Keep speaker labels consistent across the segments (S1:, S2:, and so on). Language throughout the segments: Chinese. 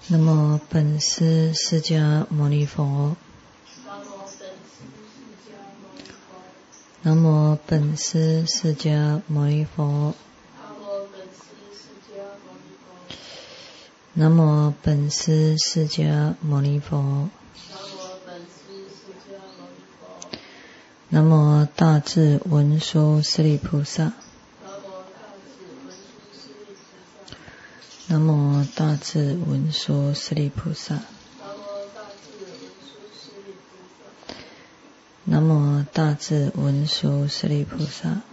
S1: 南无本师释迦牟尼佛。南无本师释迦牟尼佛。南无本师释迦牟尼佛。南无大智文殊师利菩萨。南无大智文殊师利菩萨。南无大智文殊师利菩萨。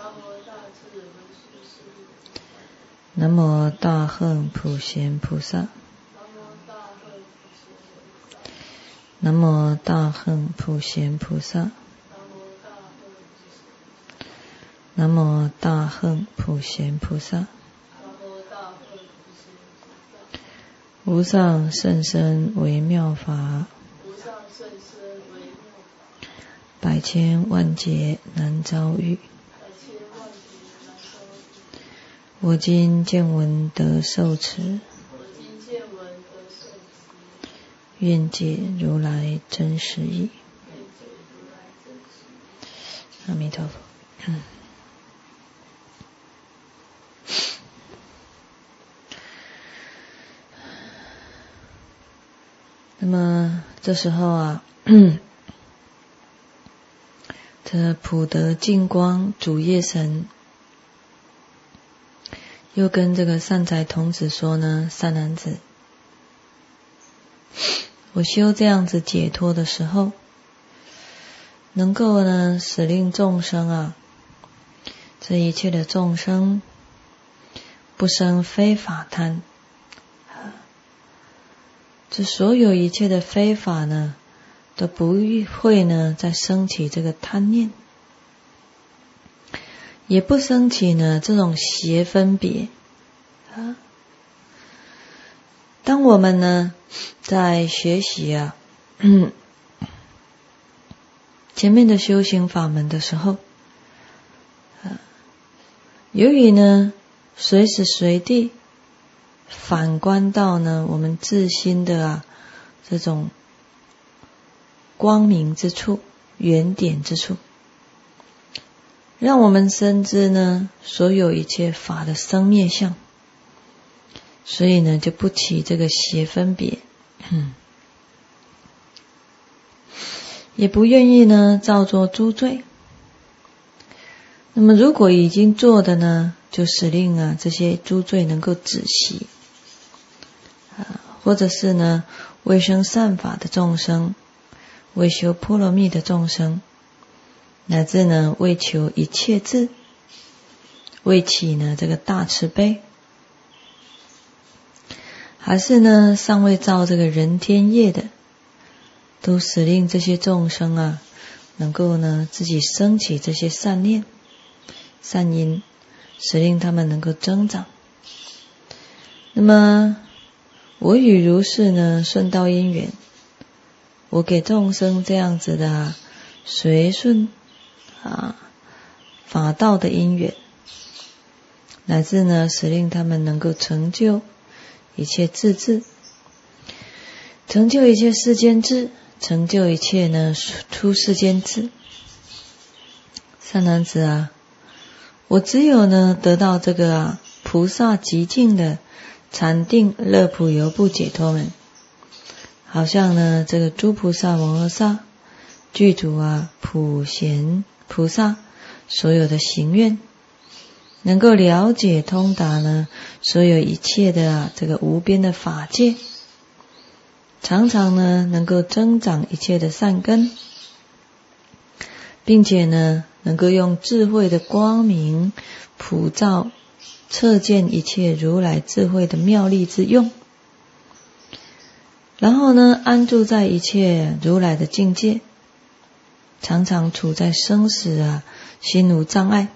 S1: 南无大恨普贤菩萨。南无大恨普贤菩萨。南无大恨普贤菩萨。无上甚深微妙法，百千万劫难遭遇。我今见闻得受持，愿解如来真实义。阿弥陀佛。那么这时候啊，这普德净光主业神又跟这个善财童子说呢，善男子，我修这样子解脱的时候，能够呢使令众生啊，这一切的众生不生非法贪，这所有一切的非法呢，都不会呢再升起这个贪念，也不升起呢这种邪分别啊。当我们呢在学习啊前面的修行法门的时候，由于呢随时随地反观到呢我们自心的这种光明之处、原点之处，让我们深知呢所有一切法的生灭相，所以呢就不起这个邪分别，也不愿意呢造作诸罪。那么如果已经做的呢，就使令这些诸罪能够止息，或者是呢为生善法的众生，为修波罗蜜的众生，乃至呢为求一切智，为起呢这个大慈悲，还是呢尚未造这个人天业的，都使令这些众生能够呢自己升起这些善念善因，使令他们能够增长。那么我与如是呢顺道因缘，我给众生这样子的随顺法道的因缘，乃至呢使令他们能够成就一切智智，成就一切世间智，成就一切呢出世间智。善男子我只有呢得到这个菩萨极尽的禅定乐普游不解脱门，好像呢这个诸菩萨摩诃萨具足普贤菩萨所有的行愿，能够了解通达呢所有一切的这个无边的法界，常常呢能够增长一切的善根，并且呢能够用智慧的光明普照彻见一切如来智慧的妙力之用，然后呢安住在一切如来的境界，常常处在生死心无障碍。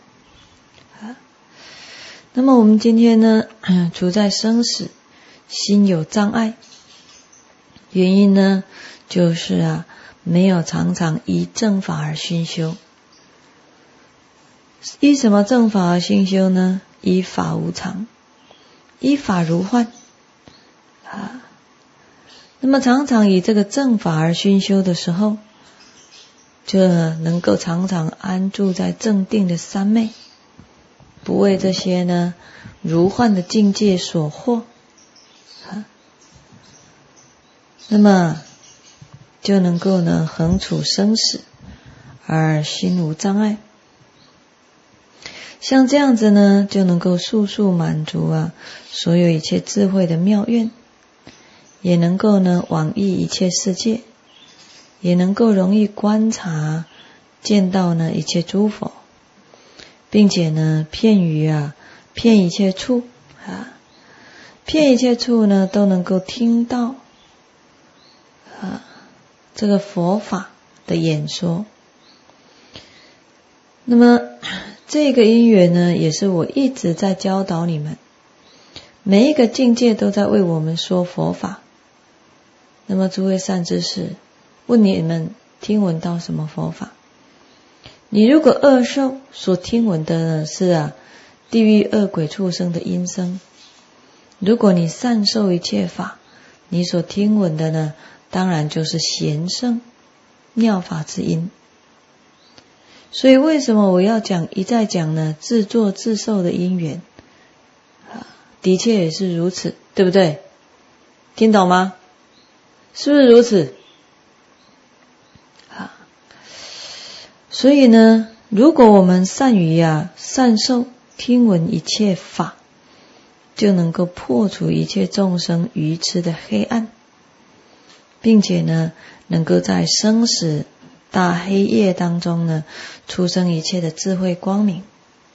S1: 那么我们今天呢处在生死心有障碍，原因呢就是没有常常依正法而熏修。依什么正法而熏修呢？依法无常，依法如幻那么常常以这个正法而熏修的时候，就能够常常安住在正定的三昧，不为这些呢如幻的境界所惑，那么就能够呢横处生死而心无障碍。像这样子呢，就能够速速满足所有一切智慧的妙愿，也能够呢往诣一切世界，也能够容易观察见到呢一切诸佛，并且呢遍一切处遍一切处呢都能够听到这个佛法的演说。那么这个因缘呢，也是我一直在教导你们，每一个境界都在为我们说佛法。那么诸位善知识，问你们听闻到什么佛法？你如果恶受，所听闻的呢是地狱恶鬼畜生的音声；如果你善受一切法，你所听闻的呢，当然就是贤圣妙法之音。所以为什么我要一再讲呢自作自受的因缘？的确也是如此，对不对？听懂吗？是不是如此？所以呢，如果我们善于善受听闻一切法，就能够破除一切众生愚痴的黑暗，并且呢能够在生死大黑夜当中呢出生一切的智慧光明。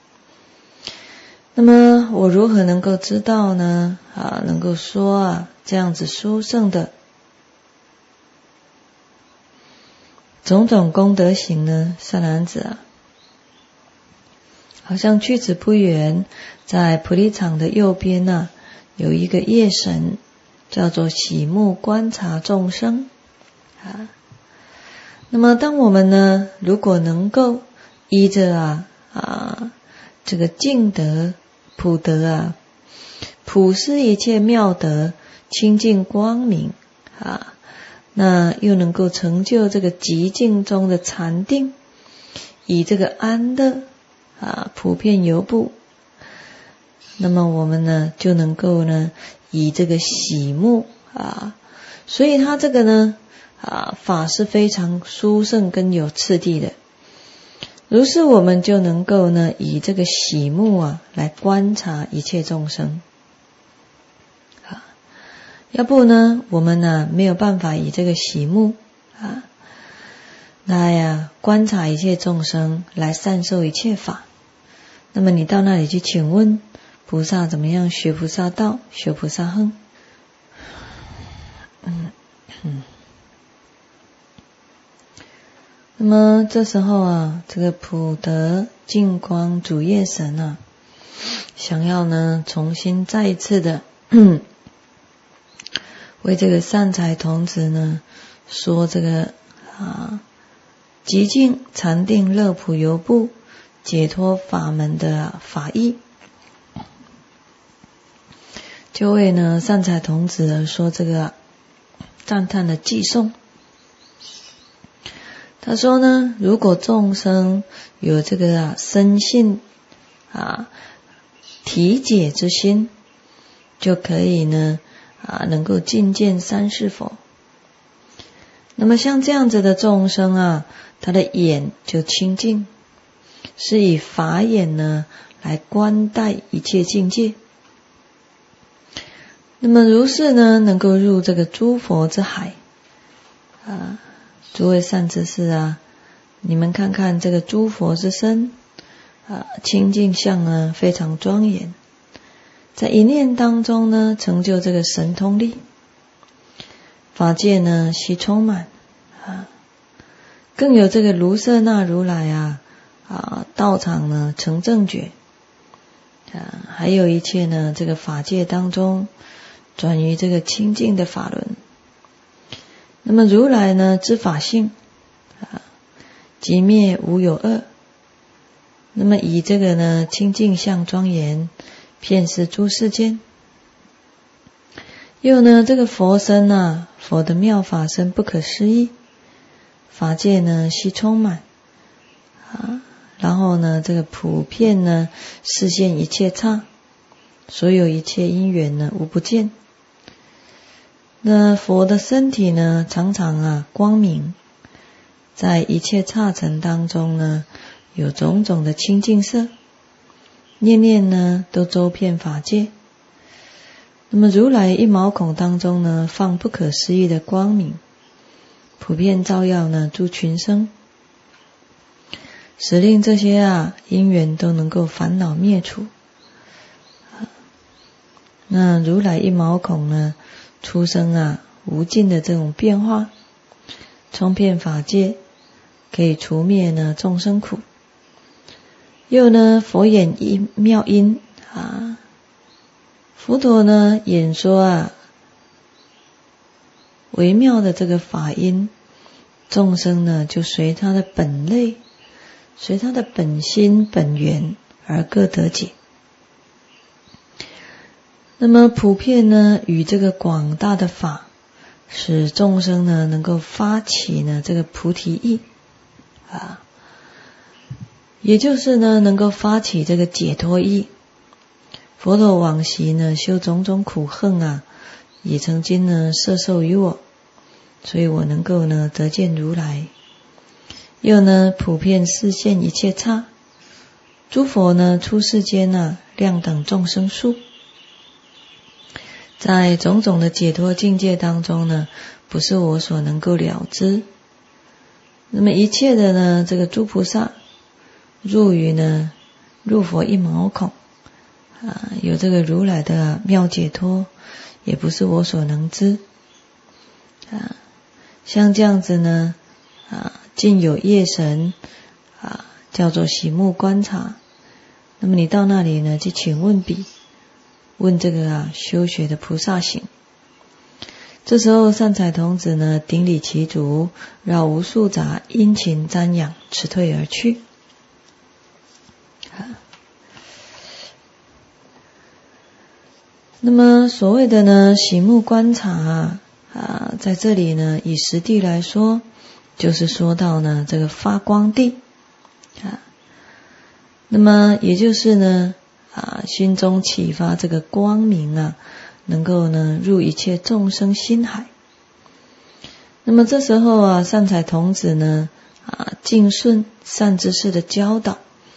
S1: 那么我如何能够知道呢能够说这样子殊胜的种种功德行呢？善男子好像去此不远，在菩提场的右边有一个夜神，叫做喜目观察众生那么当我们呢如果能够依着这个净德普德普施一切妙德清净光明那又能够成就这个极静中的禅定，以这个安乐普遍游步，那么我们呢就能够呢以这个喜目所以它这个呢法是非常殊胜跟有次第的。如是我们就能够呢以这个喜目来观察一切众生。要不呢我们呢没有办法以这个喜目来观察一切众生，来善受一切法。那么你到那里去请问菩萨怎么样学菩萨道，学菩萨行？那么这时候这个普德净光主业神想要呢重新再一次的为这个善财童子呢说这个极静禅定乐普游步解脱法门的法义，就为呢善财童子说这个赞叹的偈颂。他说呢，如果众生有这个深信体解之心，就可以呢能够尽见三世佛。那么像这样子的众生他的眼就清净，是以法眼呢来观待一切境界。那么如是呢能够入这个诸佛之海诸位善知识你们看看这个诸佛之身清净相呢非常庄严，在一念当中呢成就这个神通力，法界呢悉充满更有这个卢舍那如来道场呢成正觉还有一切呢这个法界当中转于这个清净的法轮。那么如来呢知法性即灭无有二，那么以这个呢清净相庄严遍施诸世间， 又呢，这个佛身啊，佛的妙法身不可思议，法界呢悉充满啊。然后呢，这个普遍呢示现一切刹，所有一切因缘呢无不见。那佛的身体呢常常啊光明，在一切刹尘当中呢有种种的清净色，念念呢都周遍法界。那么如来一毛孔当中呢放不可思议的光明，普遍照耀呢诸群生，使令这些啊因缘都能够烦恼灭除。那如来一毛孔呢出生啊无尽的这种变化，充遍法界，可以除灭呢众生苦。又呢佛演一妙音啊，佛陀呢演说啊微妙的这个法音，众生呢就随他的本类，随他的本心本源而各得解。那么普遍呢与这个广大的法，使众生呢能够发起呢这个菩提意啊，也就是呢能够发起这个解脱意。佛陀往昔呢修种种苦恨啊，也曾经呢摄受于我，所以我能够呢得见如来。又呢普遍示现一切刹，诸佛呢出世间啊量等众生数，在种种的解脱境界当中呢，不是我所能够了知。那么一切的呢这个诸菩萨入佛一毛孔啊，有这个如来的妙解脱，也不是我所能知啊。像这样子呢啊，尽有业神啊，叫做洗目观察。那么你到那里呢，去请问彼，问这个啊修学的菩萨行。这时候善财童子呢顶礼其足，绕无数杂殷勤瞻仰，辞退而去。那么所谓的呢洗目观察啊，在这里呢以实地来说，就是说到呢这个发光地啊，那么也就是呢啊心中启发这个光明啊，能够呢入一切众生心海。那么这时候啊善财童子呢啊敬顺善知识的教导。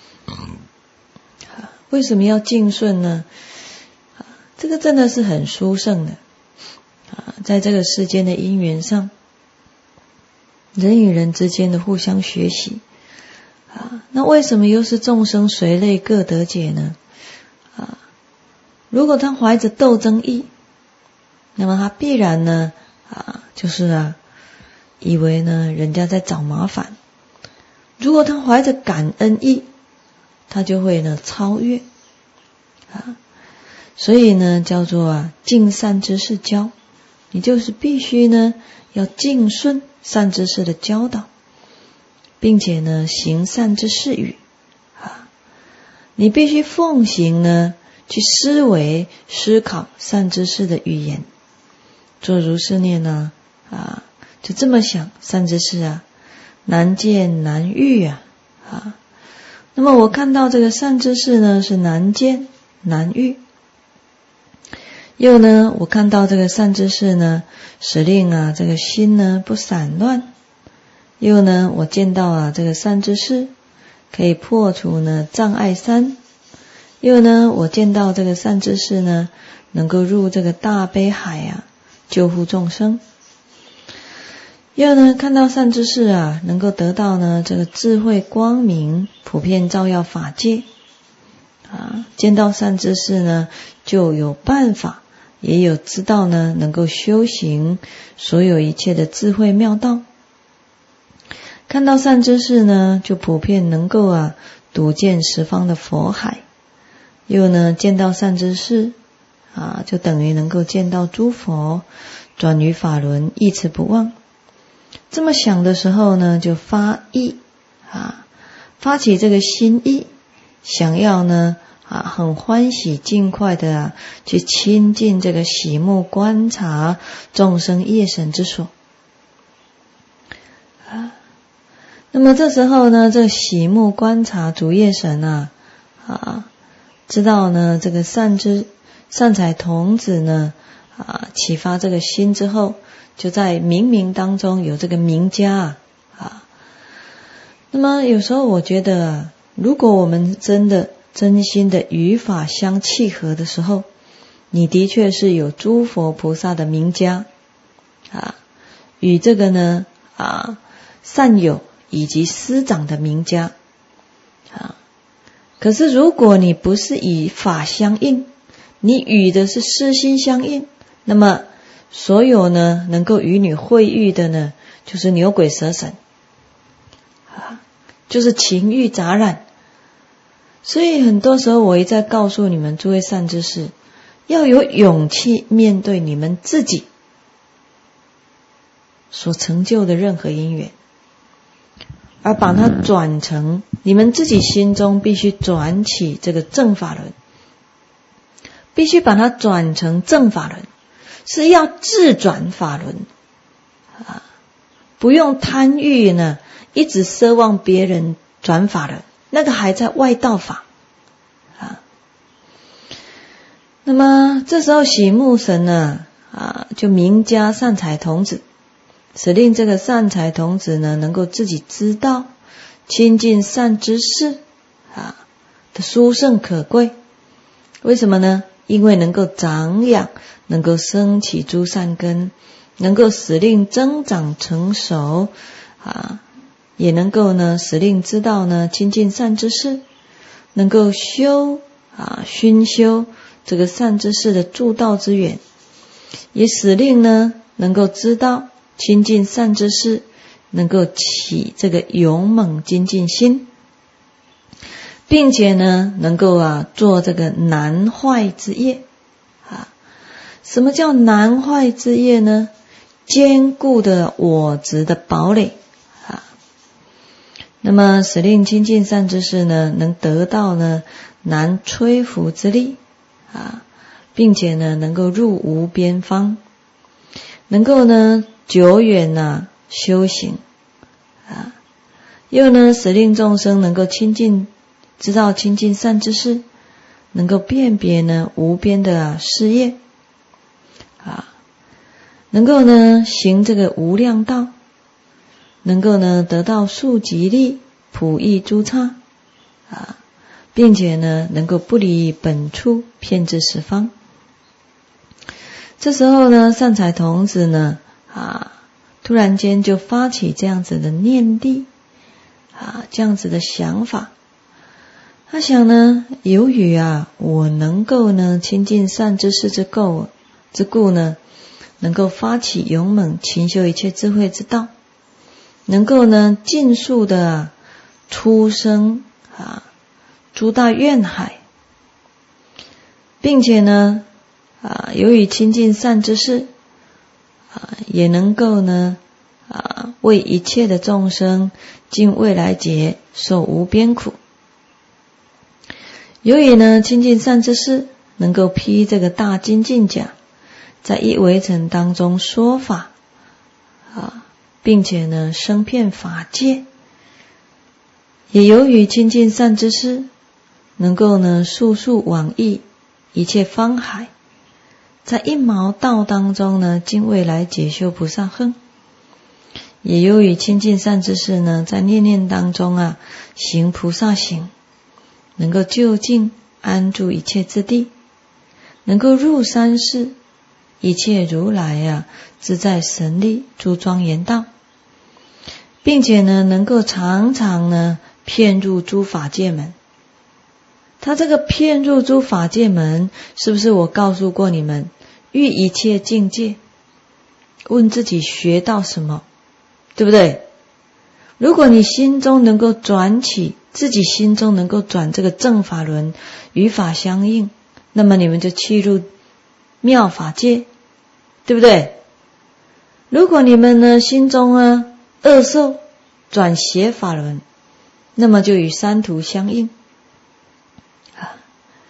S1: 为什么要敬顺呢？这个真的是很殊胜的啊，在这个世间的因缘上，人与人之间的互相学习啊，那为什么又是众生随类各得解呢？啊，如果他怀着斗争意，那么他必然呢就是以为呢人家在找麻烦。如果他怀着感恩意，他就会呢超越啊。所以呢叫做敬善知识教，你就是必须呢要敬顺善知识的教导，并且呢行善之事语啊，你必须奉行呢去思维思考善知识的语言，做如是念呢就这么想，善知识难见难遇那么我看到这个善知识呢是难见难遇，又呢我看到这个善知识呢使令这个心呢不散乱，又呢我见到这个善知识可以破除呢障碍三，又呢我见到这个善知识呢能够入这个大悲海救护众生，又呢看到善知识能够得到呢这个智慧光明，普遍照耀法界见到善知识呢就有办法，也有知道呢能够修行所有一切的智慧妙道。看到善知识呢就普遍能够睹见十方的佛海，又呢见到善知识就等于能够见到诸佛，转于法轮，一持不忘。这么想的时候呢就发意发起这个心意，想要呢很欢喜尽快的去亲近这个喜目观察众生业神之所。那么这时候呢，这个喜目观察主业神知道呢这个善财童子呢启发这个心之后，就在冥冥当中有这个名家那么有时候我觉得如果我们真心的与法相契合的时候，你的确是有诸佛菩萨的名家与这个呢善友以及师长的名家可是如果你不是以法相应，你与的是私心相应，那么所有呢能够与你会遇的呢，就是牛鬼蛇神就是情欲杂染。所以很多时候我一再告诉你们诸位善知识，要有勇气面对你们自己所成就的任何因缘，而把它转成你们自己心中必须转起这个正法轮，必须把它转成正法轮，是要自转法轮不用贪欲呢一直奢望别人转法轮，那个还在外道法那么这时候喜目神呢就名家善财童子，使令这个善财童子呢能够自己知道亲近善知识的殊胜可贵。为什么呢？因为能够长养，能够升起诸善根，能够使令增长成熟也能够呢使令知道呢亲近善知识，能够熏修这个善知识的助道之缘，也使令呢能够知道亲近善知识，能够起这个勇猛精进心，并且呢能够做这个难坏之业什么叫难坏之业呢？坚固的我执的堡垒那么使令亲近善知识呢能得到呢难摧伏之力并且呢能够入无边方，能够呢久远修行又呢使令众生能够知道亲近善知识，能够辨别呢无边的事业能够呢行这个无量道，能够呢得到速吉利普益诸刹并且呢能够不离本处遍至十方。这时候呢善财童子呢突然间就发起这样子的念力这样子的想法。他想呢，由于我能够呢亲近善知识之故呢，能够发起勇猛勤修一切智慧之道，能够呢尽速的出生诸大愿海，并且呢由于亲近善知识也能够呢为一切的众生尽未来劫受无边苦。由于呢亲近善知识，能够披这个大精进甲，在一围城当中说法并且呢生遍法界。也由于亲近善知识，能够呢速速往诣一切方海，在一毛道当中呢尽未来解修菩萨行。也由于亲近善知识呢，在念念当中行菩萨行，能够就近安住一切之地，能够入三世一切如来自在神力诸庄严道，并且呢能够常常呢遍入诸法界门。他这个遍入诸法界门，是不是我告诉过你们，遇一切境界，问自己学到什么，对不对？如果你心中能够转起，自己心中能够转这个正法轮，与法相应，那么你们就契入妙法界，对不对？如果你们呢心中恶受，转邪法轮，那么就与三途相应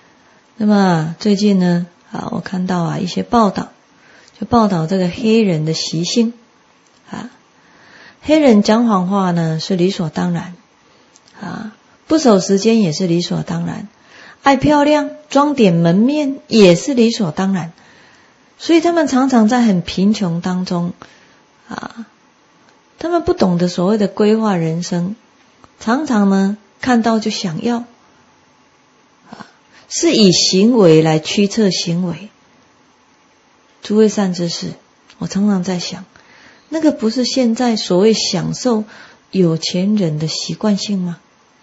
S1: 那么最近呢，我看到一些报道，就报道这个黑人的习性黑人讲谎话呢是理所当然不守时间也是理所当然，爱漂亮装点门面也是理所当然，所以他们常常在很贫穷当中他们不懂得所谓的规划人生，常常呢看到就想要是以行为来驱策行为。诸位善知识，我常常在想，那个不是现在所谓享受有钱人的习惯性吗？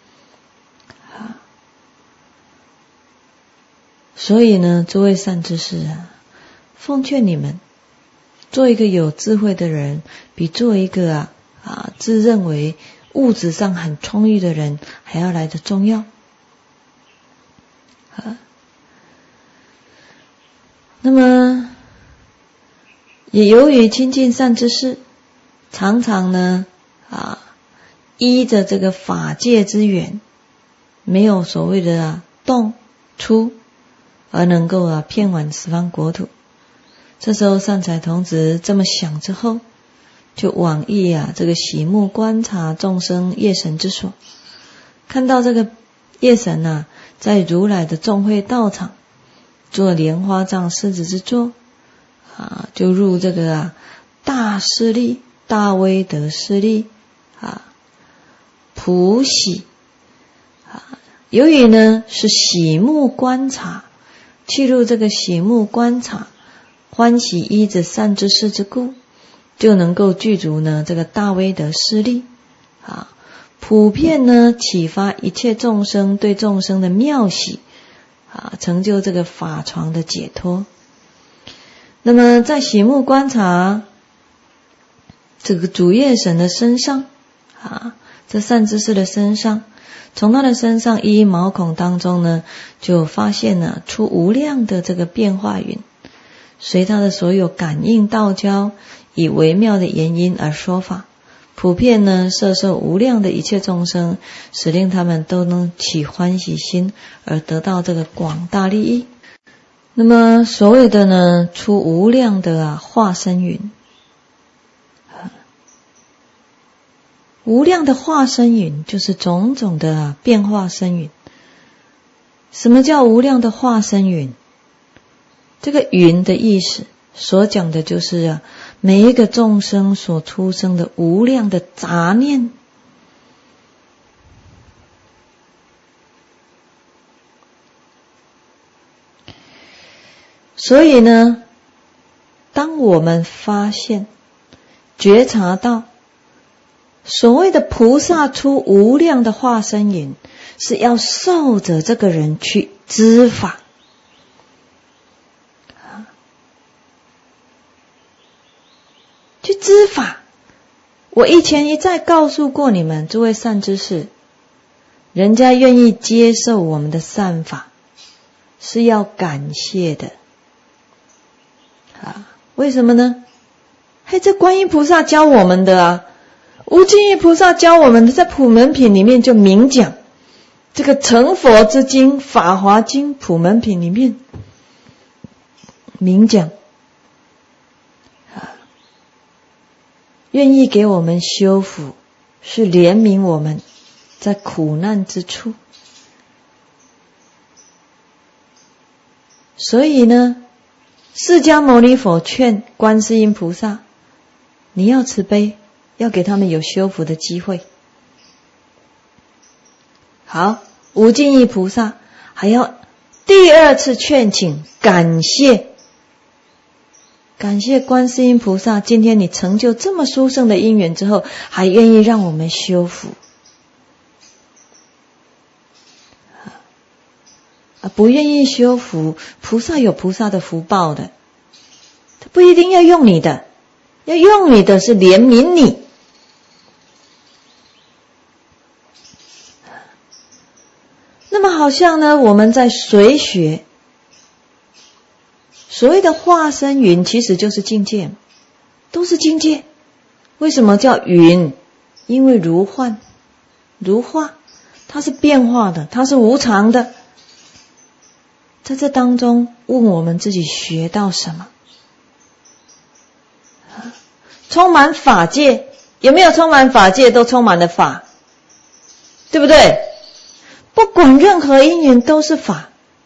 S1: 所以呢，诸位善知识奉劝你们，做一个有智慧的人，比做一个自认为物质上很充裕的人还要来得重要。那么也由于亲近善知识，常常呢依着这个法界之缘，没有所谓的动出，而能够遍满十方国土。这时候善财童子这么想之后，就往诣这个喜目观察众生业神之所，看到这个业神在如来的众会道场做莲花藏狮子之座就入这个大势力大威德势力普喜由于呢是喜目观察，去入这个喜目观察，欢喜依着善知识之故，就能够具足呢这个大威德势力普遍呢启发一切众生对众生的妙喜成就这个法床的解脱。那么在喜目观察这个主业神的身上这善知识的身上，从他的身上一一毛孔当中呢，就发现了出无量的这个变化云，随他的所有感应道交，以微妙的言音而说法，普遍呢摄受无量的一切众生，使令他们都能起欢喜心，而得到这个广大利益。那么所谓的呢出无量的化身云，无量的化身云就是种种的变化身云。什么叫无量的化身云？这个云的意思所讲的就是每一个众生所出生的无量的杂念。所以呢，当我们发现觉察到所谓的菩萨出无量的化身云，是要受着这个人去知法去知法。我以前一再告诉过你们诸位善知识，人家愿意接受我们的善法是要感谢的为什么呢？这观音菩萨教我们的无尽意菩萨教我们的，在普门品里面就明讲，这个成佛之经法华经普门品里面明讲愿意给我们修福，是怜悯我们在苦难之处。所以呢，释迦牟尼佛劝观世音菩萨，你要慈悲，要给他们有修福的机会。好，无尽意菩萨还要第二次劝请，感谢观世音菩萨，今天你成就这么殊胜的因缘之后，还愿意让我们修福不愿意修福，菩萨有菩萨的福报的，他不一定要用你的，要用你的是怜悯你。那么好像呢，我们在随学，所谓的化身云其实就是境界，都是境界。为什么叫云？因为如幻如化，它是变化的，它是无常的在这当中问我们自己学到什么？充满法界，有没有充满法界？都充满了法，对不对？不管任何因缘都是法。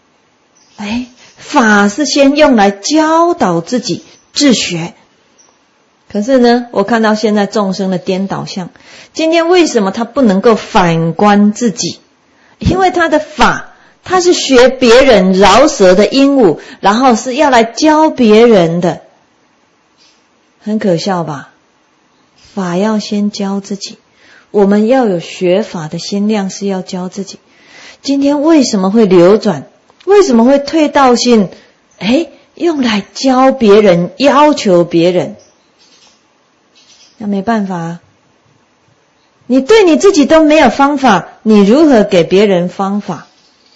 S1: 法是先用来教导自己自学。可是呢，我看到现在众生的颠倒相，今天为什么他不能够反观自己？因为他的法，他是学别人饶舌的鹦鹉，然后是要来教别人的，很可笑吧？法要先教自己，我们要有学法的心量，是要教自己。今天为什么会流转？为什么会退道心？用来教别人，要求别人，那没办法啊。你对你自己都没有方法，你如何给别人方法？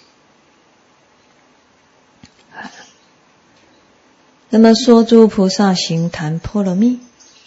S1: 那么说诸菩萨行谈波罗蜜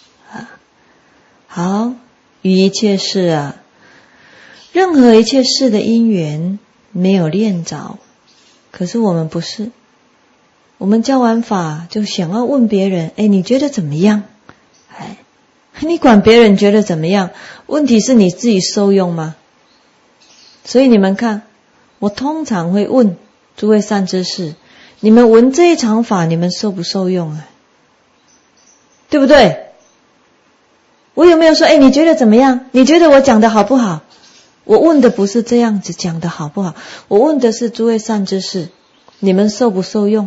S1: 好，于一切事任何一切事的因缘没有练着，可是我们不是，我们教完法就想要问别人，你觉得怎么样？你管别人觉得怎么样？问题是你自己受用吗？所以你们看，我通常会问诸位善知识，你们闻这一场法，你们受不受用啊？对不对？我有没有说，你觉得怎么样？你觉得我讲的好不好？我问的不是这样子讲的好不好，我问的是诸位善知识，你们受不受用？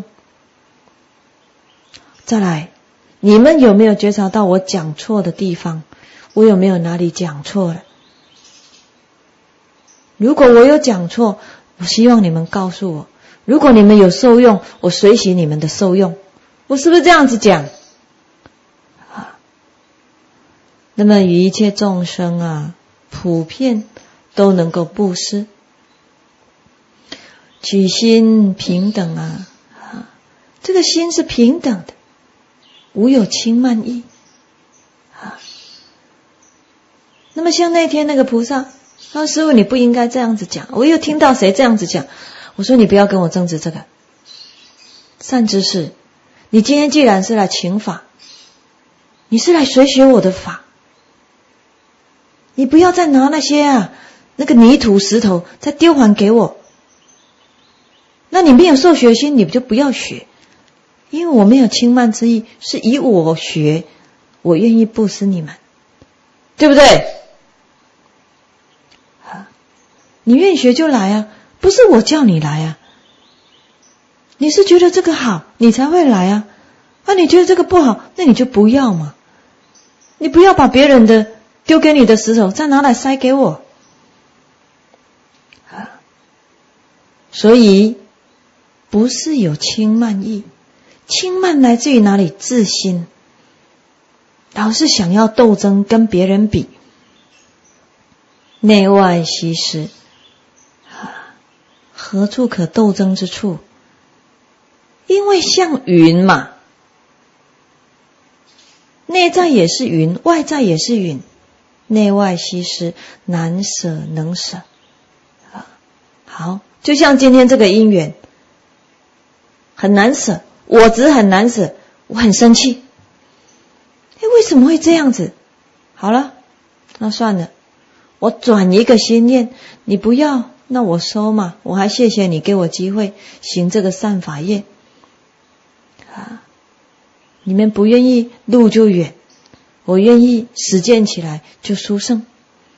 S1: 再来，你们有没有觉察到我讲错的地方？我有没有哪里讲错了？如果我有讲错，我希望你们告诉我。如果你们有受用，我随喜你们的受用。我是不是这样子讲？那么与一切众生普遍都能够布施，举心平等这个心是平等的，无有轻慢意那么像那天那个菩萨说，师父你不应该这样子讲，我又听到谁这样子讲，我说你不要跟我争执这个。善知识，你今天既然是来请法，你是来随学我的法，你不要再拿那些那个泥土石头再丢还给我。那你没有受学心，你就不要学，因为我没有轻慢之意，是以我学，我愿意布施你们，对不对？你愿意学就来不是我叫你来你是觉得这个好你才会来你觉得这个不好，那你就不要嘛。你不要把别人的丢给你的石头再拿来塞给我所以不是有轻慢意，轻慢来自于哪里？自心，老是想要斗争，跟别人比，内外悉施何处可斗争之处？因为像云嘛，内在也是云，外在也是云，内外悉施，难舍能舍好，就像今天这个因缘很难舍，我执很难舍，我很生气为什么会这样子？好了，那算了，我转一个心念，你不要，那我收嘛，我还谢谢你给我机会行这个善法业你们不愿意路就远，我愿意实践起来就殊胜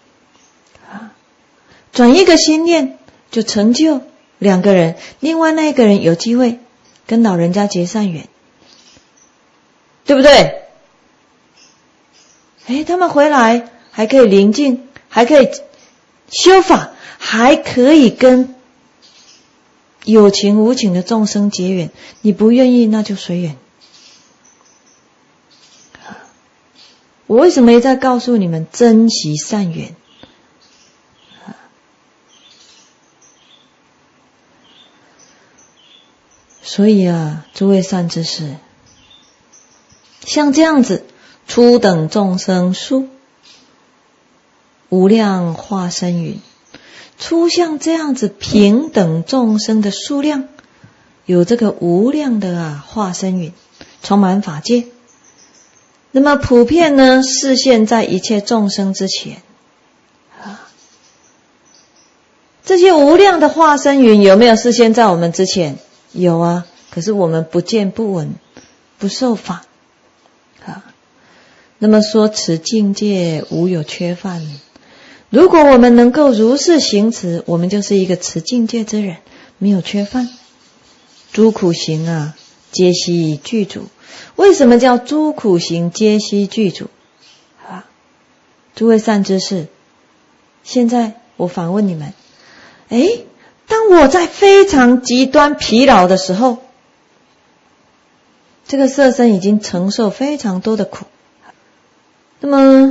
S1: 转一个心念就成就两个人，另外那个人有机会跟老人家结善缘，对不对？他们回来还可以临近，还可以修法，还可以跟有情无情的众生结缘，你不愿意那就随缘。我为什么一再告诉你们珍惜善缘？所以诸位善知识，像这样子初等众生数，无量化身云，出像这样子平等众生的数量有这个无量的化身云，充满法界。那么普遍呢，示现在一切众生之前。这些无量的化身云有没有示现在我们之前？有啊，可是我们不见不闻，不受法。那么说持境界无有缺犯。如果我们能够如是行持，我们就是一个持境界之人，没有缺犯。诸苦行皆悉具足。为什么叫诸苦行皆悉具足？诸位善知识，现在我反问你们，当我在非常极端疲劳的时候，这个色身已经承受非常多的苦。那么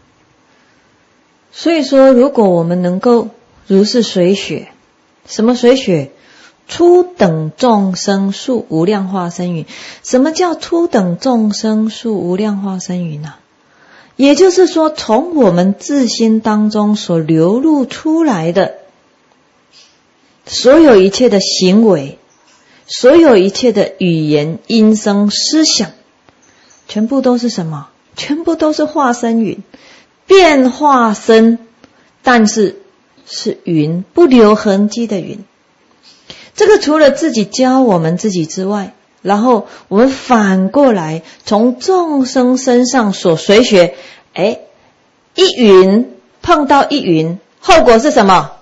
S1: 所以说，如果我们能够如是随学，什么随学？初等众生数无量化身云。什么叫初等众生数无量化身云呢？也就是说，从我们自心当中所流露出来的所有一切的行为，所有一切的语言、音声、思想，全部都是什么？全部都是化身云，变化身，但是是云，不留痕迹的云。这个除了自己教我们自己之外，然后我们反过来从众生身上所随学，一云碰到一云，后果是什么？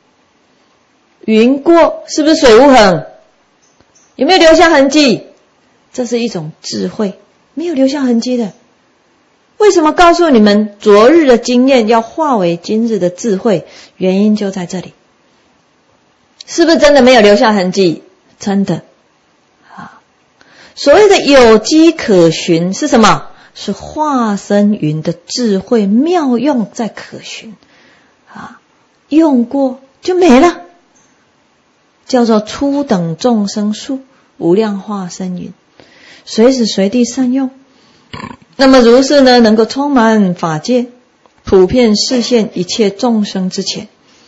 S1: 云过，是不是水无痕？有没有留下痕迹？这是一种智慧，没有留下痕迹的。为什么告诉你们昨日的经验要化为今日的智慧？原因就在这里。是不是真的没有留下痕迹？真的。所谓的有迹可循是什么？是化身云的智慧妙用在可循。用过就没了，叫做初等众生数无量化身云，随时随地善用。那么如是呢，能够充满法界，普遍示现一切众生之前。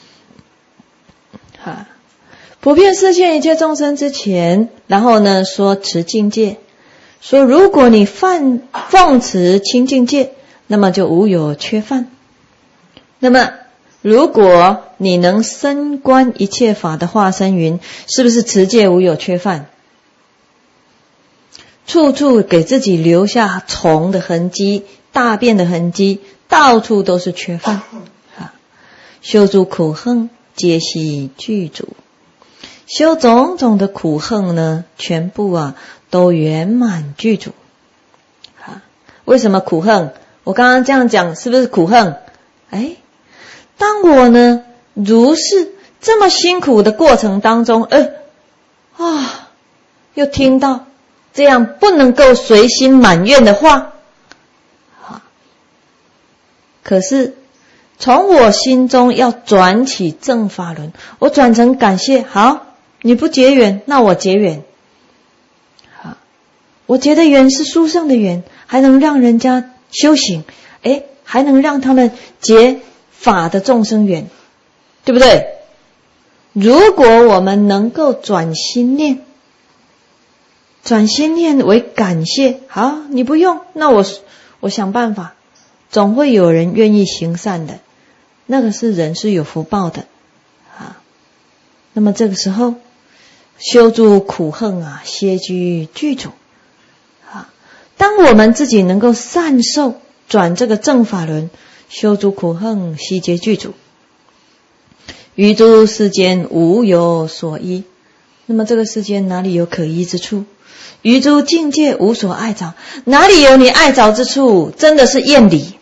S1: 普遍示现一切众生之前，然后呢说持境界，说如果你奉持清净戒，那么就无有缺犯。那么如果你能深观一切法的化身云，是不是持戒无有缺犯？处处给自己留下虫的痕迹、大便的痕迹，到处都是缺犯。修诸苦恨皆悉具足。修种种的苦恨呢，全部都圆满具足。为什么苦恨？我刚刚这样讲，是不是苦恨？当我呢如是这么辛苦的过程当中，又听到这样不能够随心满愿的话，可是从我心中要转起正法轮，我转成感谢。好，你不结缘，那我结缘。我结的缘是殊胜的缘，还能让人家修行，还能让他们结法的众生缘，对不对？如果我们能够转心念为感谢，好，你不用，那我想办法，总会有人愿意行善的，那个是人是有福报的。那么这个时候修诸苦恨悉居具足。当我们自己能够善受，转这个正法轮，修诸苦恨悉皆具足，于诸世间无有所依。那么这个世间哪里有可依之处？于诸境界无所爱着，哪里有你爱着之处？真的是厌离，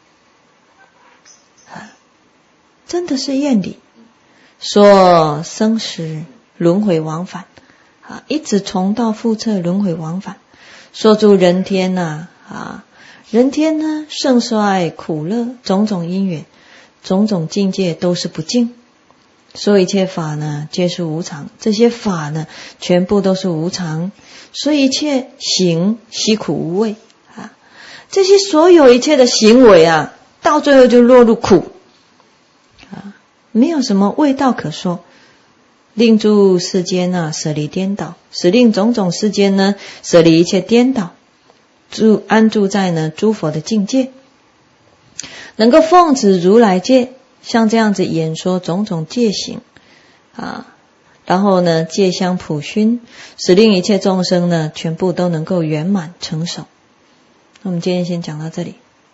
S1: 真的是厌离。说生死轮回往返，一直重蹈覆辙，轮回往返。说诸人天人天呢，盛衰苦乐种种因缘，种种境界都是不净。说一切法呢皆是无常，这些法呢全部都是无常，所以一切行悉苦无味这些所有一切的行为到最后就落入苦没有什么味道可说。 令诸世间啊舍离颠倒，使令种种世间呢舍离一切颠倒，安住在呢诸佛的境界，能够奉持如来戒，像这样子演说种种戒行然后呢戒相普熏，使令一切众生呢全部都能够圆满成熟。那我们今天先讲到这里。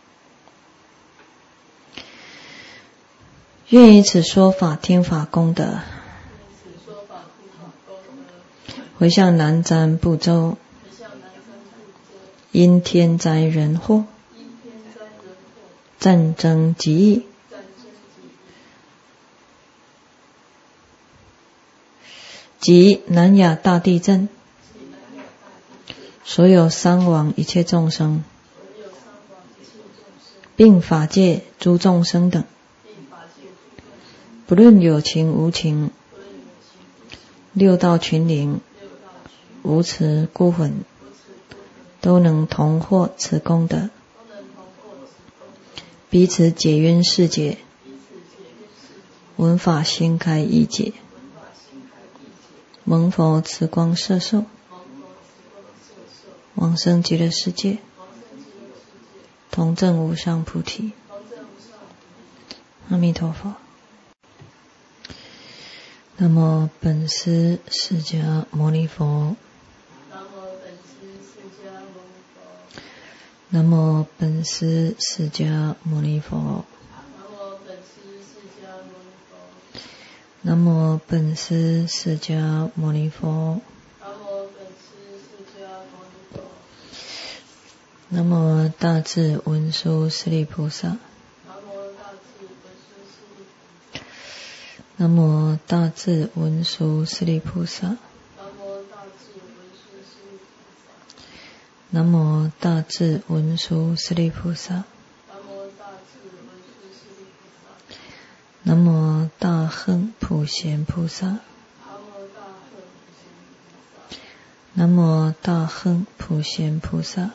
S1: 愿以此说法听法功德，回向南瞻部洲，因天灾人祸，战争疾疫，及南亚大地震，所有伤亡一切众生，并法界诸众生等，不论有情无情，六道群灵，无慈孤魂，都能同获此功德，彼此解冤释结，闻法心开意解，蒙佛慈光摄受，往生极乐世界，同证无上菩提。阿弥陀佛。南无本师释迦牟尼佛。南无本师释迦牟尼佛。南无本师释迦牟尼佛。南无大智文殊师利菩萨。南无大智文殊师利菩萨。南无大智文殊师利菩萨。南无大恨普贤菩萨。南无大恨普贤菩萨。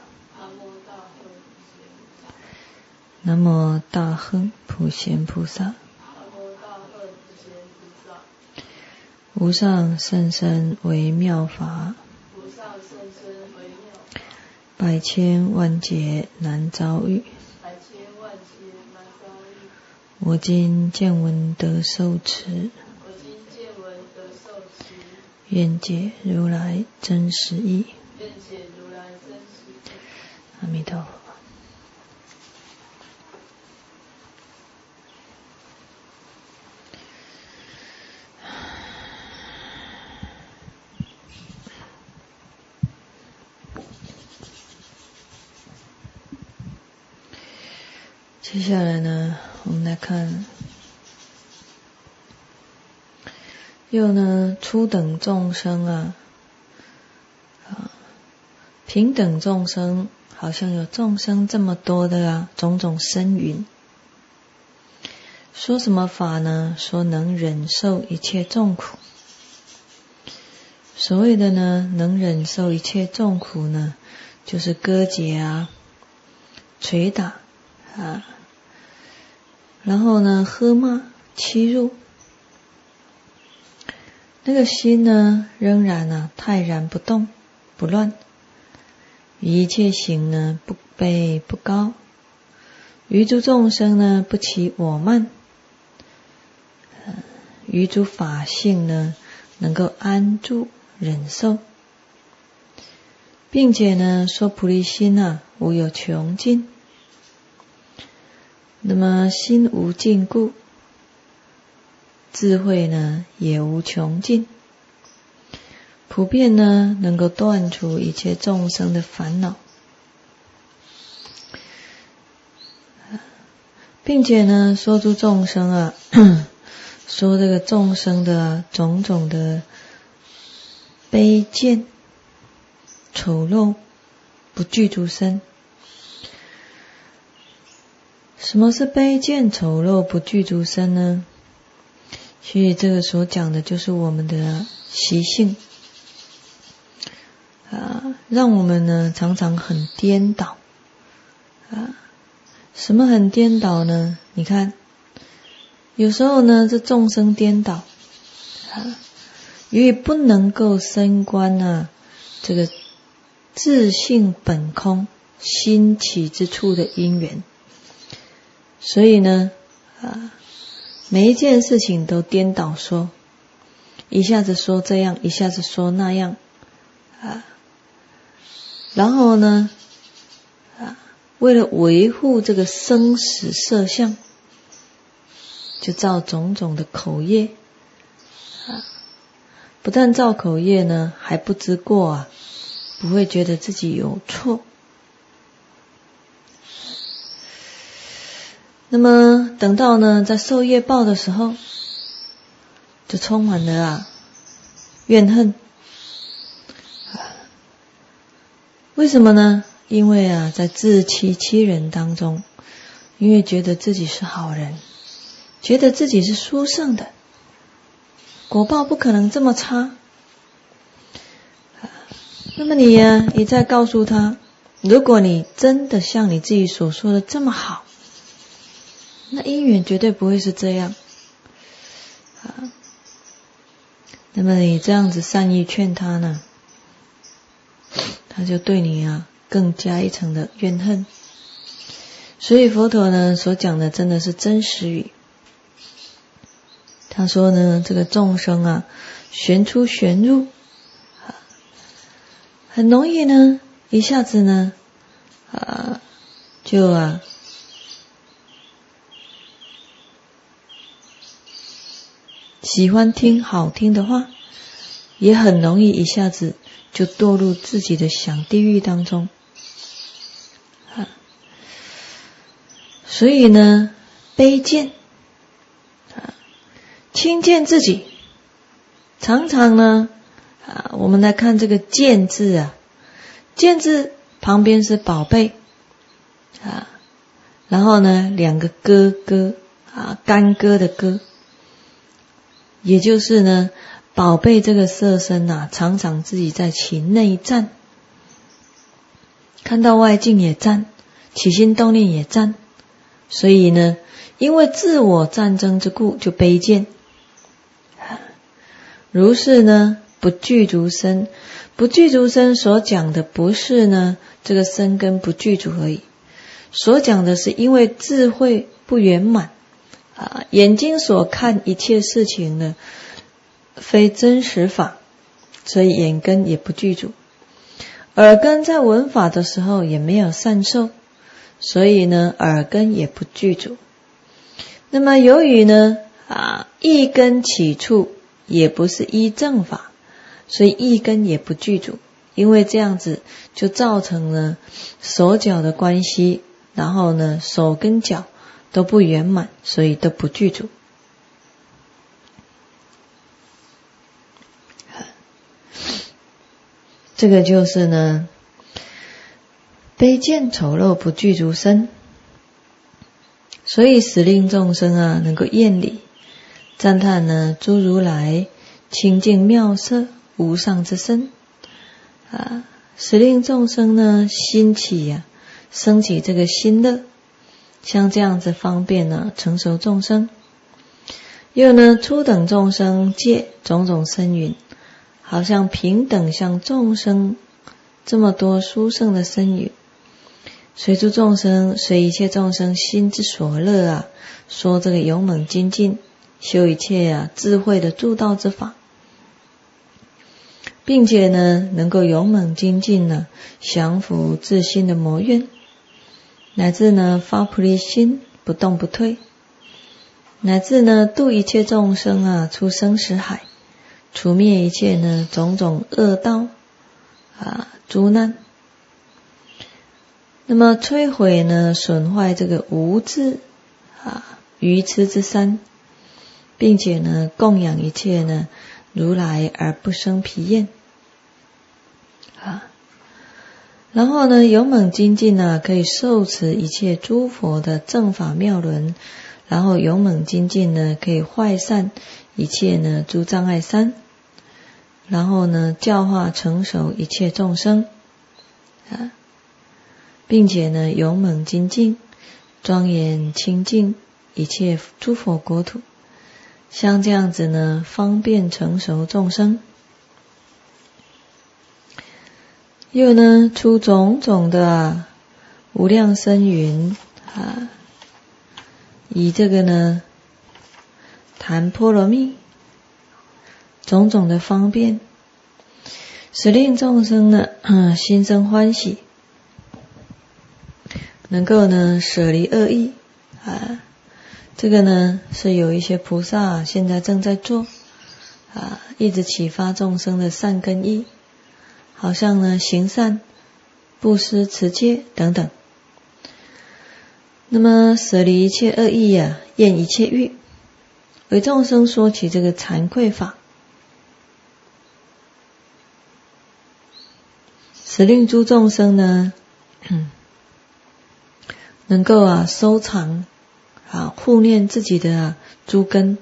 S1: 南无大恨普贤菩萨。无上甚深微妙法，百千万劫难遭遇。我今见闻得受持，愿解如来真实义。阿弥陀佛。接下来呢，我们来看，又呢初等众生平等众生，好像有众生这么多的种种身云。说什么法呢？说能忍受一切众苦。所谓的呢，能忍受一切众苦呢，就是割截捶打然后呢喝骂欺辱，那个心呢仍然泰然不动不乱，于一切行呢不卑不高，于诸众生呢不起我慢，于诸法性呢能够安住忍受，并且呢说菩提心无有穷尽。那么心无尽故，智慧呢也无穷尽，普遍呢能够断除一切众生的烦恼，并且呢说诸众生说这个众生的种种的卑贱丑陋不具足身。什么是卑贱丑陋不具足身呢？其实这个所讲的就是我们的习性让我们呢常常很颠倒什么很颠倒呢？你看有时候呢这众生颠倒由于不能够升观啊这个自性本空心起之处的因缘，所以呢每一件事情都颠倒说，一下子说这样，一下子说那样然后呢为了维护这个生死色相，就造种种的口业不但造口业呢，还不知过不会觉得自己有错。那么等到呢在受业报的时候，就充满了怨恨为什么呢？因为在自欺欺人当中，因为觉得自己是好人，觉得自己是殊胜的，果报不可能这么差那么你一再告诉他，如果你真的像你自己所说的这么好，那因缘绝对不会是这样那么你这样子善意劝他呢，他就对你更加一层的怨恨。所以佛陀呢所讲的真的是真实语。他说呢，这个众生旋出旋入很容易呢一下子呢就喜欢听好听的话，也很容易一下子就堕入自己的想地狱当中所以呢卑贱轻贱自己，常常呢我们来看这个贱字贱字旁边是宝贝然后呢两个哥哥干戈的戈，也就是呢宝贝这个色身常常自己在起内战，看到外境也战，起心动念也战，所以呢因为自我战争之故就卑贱如是呢不具足身。不具足身所讲的不是呢这个身根不具足而已，所讲的是因为智慧不圆满眼睛所看一切事情呢非真实法，所以眼根也不具足。耳根在闻法的时候也没有善受，所以呢耳根也不具足。那么由于呢意根起处也不是依正法，所以意根也不具足。因为这样子就造成了手脚的关系，然后呢手跟脚都不圆满，所以都不具足。这个就是呢卑贱丑陋不具足身。所以使令众生能够厌离赞叹呢诸如来清净妙色无上之身使令众生呢兴起升起这个心乐，像这样子方便成熟众生。又呢初等众生借种种声云，好像平等像众生这么多殊胜的声云，随诸众生随一切众生心之所乐说这个勇猛精进，修一切智慧的助道之法，并且呢能够勇猛精进降伏自心的魔怨，乃至呢发菩提心不动不退，乃至呢度一切众生出生死海，除灭一切呢种种恶道诸难。那么摧毁呢损坏这个无智愚痴之山，并且呢供养一切呢如来而不生疲厌然后呢勇猛精进可以受持一切诸佛的正法妙轮，然后勇猛精进呢可以坏散一切呢诸障碍山，然后呢教化成熟一切众生并且呢勇猛精进庄严清净一切诸佛国土， 像这样子呢，方便成熟众生。又呢，出种种的无量声云以这个呢谈波罗蜜种种的方便，使令众生呢心生欢喜，能够呢舍离恶意这个呢是有一些菩萨现在正在做一直启发众生的善根意，好像呢行善、布施、持戒等等。那么舍离一切恶意厌一切欲，为众生说起这个惭愧法，使令诸众生呢能够收藏护念自己的诸根，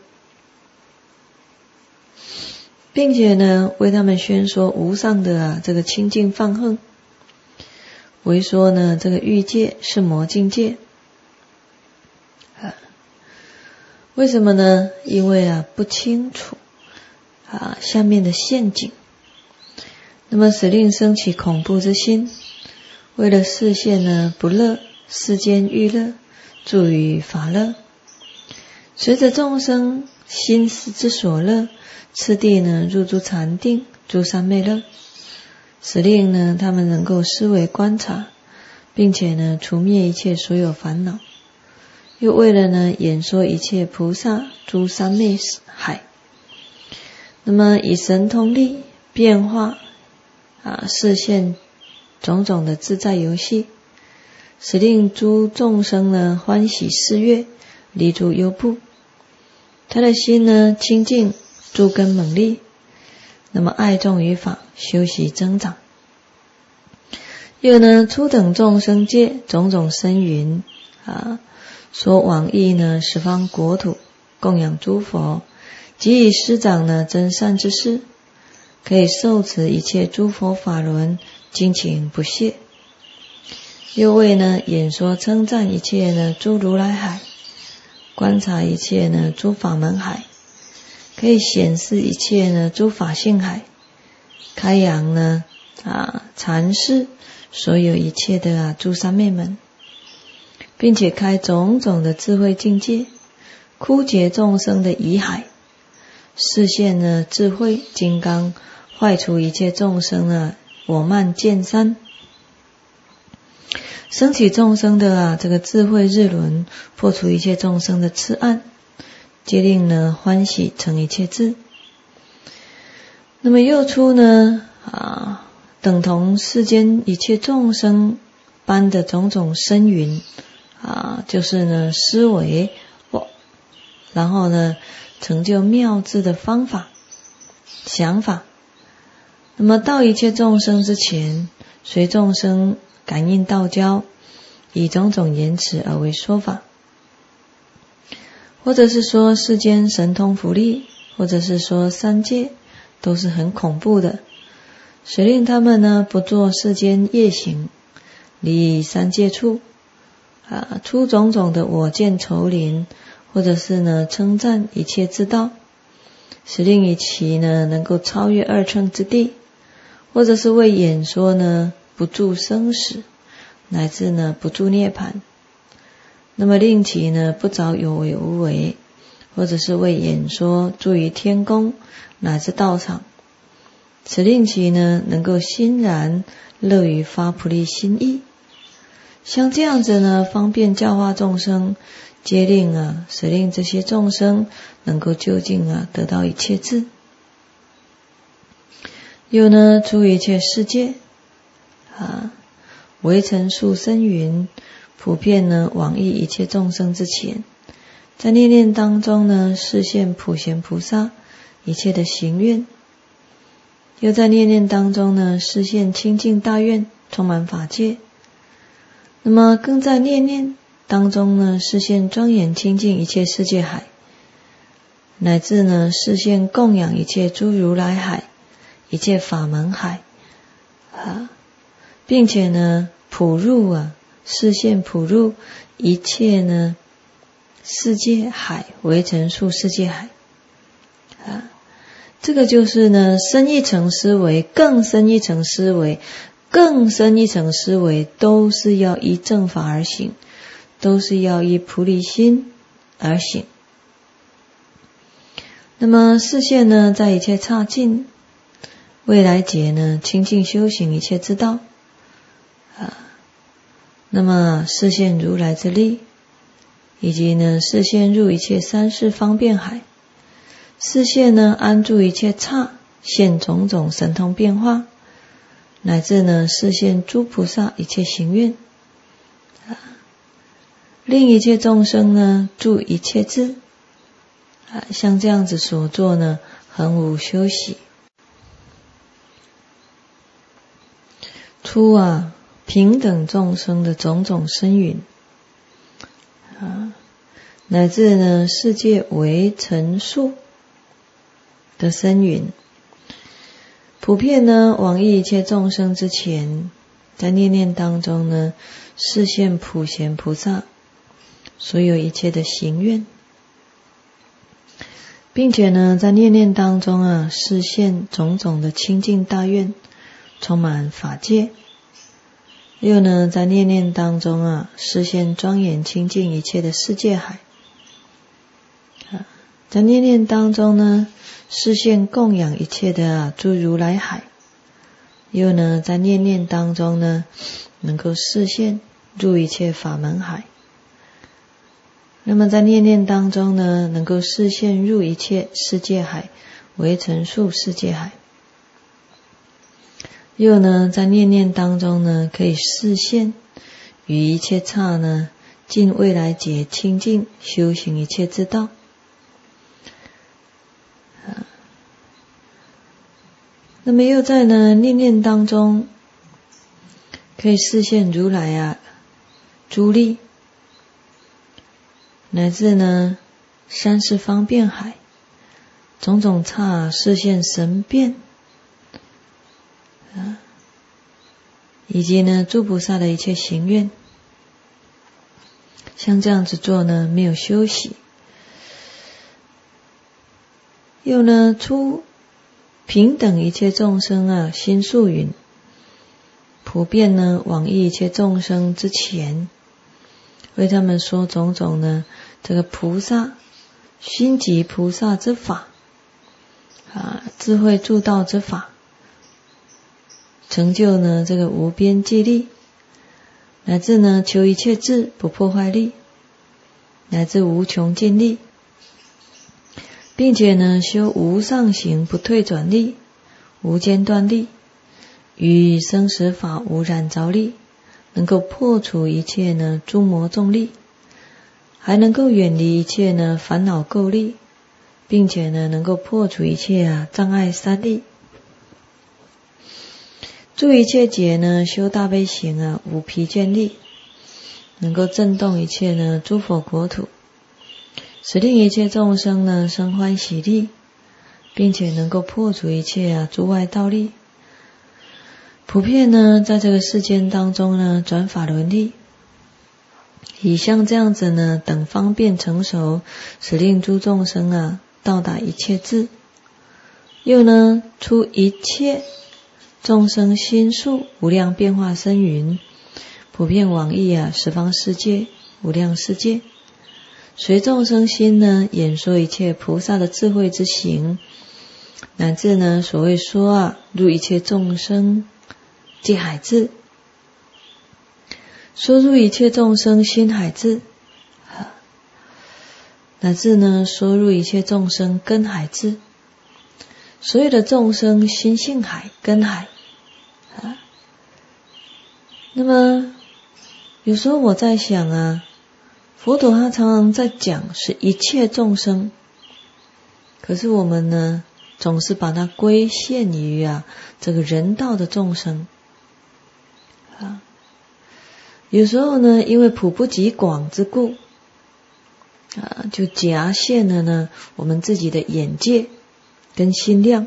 S1: 并且呢为他们宣说无上的这个清净放横，为说呢这个欲界是魔境界。为什么呢？因为不清楚下面的陷阱，那么使令生起恐怖之心，为了示现呢不乐世间欲乐，助于法乐。随着众生心思之所乐，次第呢入诸禅定，诸三昧乐，使令呢他们能够思维观察，并且呢除灭一切所有烦恼。又为了呢演说一切菩萨诸三昧海，那么以神通力变化示现种种的自在游戏，使令诸众生呢欢喜四悦，离诸忧怖，他的心呢清净，诸根猛力，那么爱众于法，修习增长。又呢初等众生界种种声云说往诣呢十方国土，供养诸佛，即以师长呢真善之事，可以受持一切诸佛法轮，精勤不懈。又为呢演说称赞一切呢诸如来海，观察一切呢诸法门海，可以显示一切呢诸法性海，开扬呢阐释所有一切的诸三昧门，并且开种种的智慧境界，枯竭众生的疑海，示现呢智慧金刚，坏除一切众生我慢见三，升起众生的这个智慧日轮，破除一切众生的痴暗，皆令呢欢喜成一切智。那么又出呢等同世间一切众生般的种种声云就是呢思维然后呢成就妙智的方法想法。那么到一切众生之前，随众生感应道交，以种种言辞而为说法，或者是说世间神通福利，或者是说三界，都是很恐怖的，使令他们呢不做世间业行，离三界处出种种的我见愁林，或者是呢称赞一切之道，使令以其呢能够超越二乘之地，或者是为演说呢不住生死，乃至呢不住涅槃，那么令其呢不着有为无为，或者是为演说住于天宫乃至道场，此令其呢能够欣然乐于发菩提心意。像这样子呢方便教化众生，皆令使令这些众生能够究竟得到一切智。又呢出一切世界为尘数声云，普遍呢往诣一切众生之前，在念念当中呢示现普贤菩萨一切的行愿，又在念念当中呢示现清净大愿，充满法界。那么更在念念当中呢示现庄严清净一切世界海，乃至呢示现供养一切诸如来海，一切法门海并且呢普入示现普入一切呢世界海为尘数世界海。 这个就是呢，深一层思维，更深一层思维，更深一层思维，都是要依正法而行，都是要依菩提心而行。那么视线呢，在一切刹境，未来劫呢，清净修行一切之道。那么视线如来之力，以及呢，视线入一切三世方便海。视线呢，安住一切刹，现种种神通变化，乃至呢，视线诸菩萨一切行愿，令一切众生呢，住一切智。像这样子所做呢，恒无休息。出平等众生的种种声云，乃至呢，世界为陈述的声云，普遍呢，往诣一切众生之前，在念念当中呢，示现普贤菩萨所有一切的行愿，并且呢，在念念当中示现种种的清净大愿，充满法界。又呢，在念念当中示现庄严清净一切的世界海。在念念当中呢，示现供养一切的诸如来海。又呢，在念念当中呢，能够示现入一切法门海。那么在念念当中呢，能够示现入一切世界海，为陈述世界海。又呢，在念念当中呢，可以示现与一切刹呢，尽未来劫清净修行一切之道。那么又在呢念念当中，可以示现如来诸力，乃至呢三世方便海，种种刹示现神变，以及呢诸菩萨的一切行愿。像这样子做呢，没有休息。又呢出平等一切众生心述云，普遍呢往诣一切众生之前，为他们说种种呢这个菩萨心即菩萨之法，智慧助道之法，成就呢这个无边际力，乃至呢求一切智不破坏力，乃至无穷尽力，并且呢修无上行不退转力，无间断力，与生死法无染着力，能够破除一切呢诸魔众力，还能够远离一切呢烦恼垢力，并且呢能够破除一切障碍三力。住一切劫呢修大悲行无疲倦力，能够震动一切呢诸佛国土，使令一切众生呢生欢喜力，并且能够破除一切诸外道力。普遍呢在这个世间当中呢转法轮力，以像这样子呢等方便成熟，使令诸众生到达一切智。又呢出一切众生心数无量变化身云，普遍往诣十方世界无量世界，随众生心呢演说一切菩萨的智慧之行，乃至呢所谓说入一切众生界海智，说入一切众生心海智，乃至呢说入一切众生根海智，所有的众生心性海根海。那么有时候我在想佛陀他常常在讲是一切众生，可是我们呢总是把它归限于这个人道的众生。有时候呢因为普不及广之故，就夹限了呢我们自己的眼界跟心量。